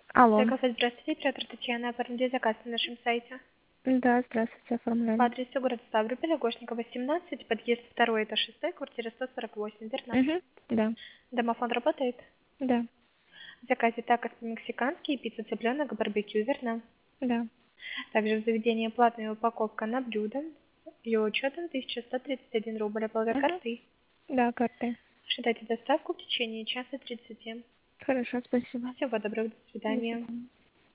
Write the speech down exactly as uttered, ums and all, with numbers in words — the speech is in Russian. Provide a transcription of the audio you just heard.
Алло. Кафе, здравствуйте, оператор Татьяна, оформили заказ на нашем сайте. Да, здравствуйте, По оформляли. адресу город Ставрополь, Агошникова, восемнадцать, подъезд второй, этаж шестой, квартира сто сорок восемь, верно? Угу, да, Домофон работает? да, В заказе такос по-мексикански и пицца цыпленок барбекю, верно? да. Также в заведении платная упаковка на блюдо. Ее учетом тысяча сто тридцать один рубль, оплата Угу, карты. да, карты. Ожидайте доставку в течение часа тридцати. Хорошо, спасибо. Всего доброго, до До свидания. свидания.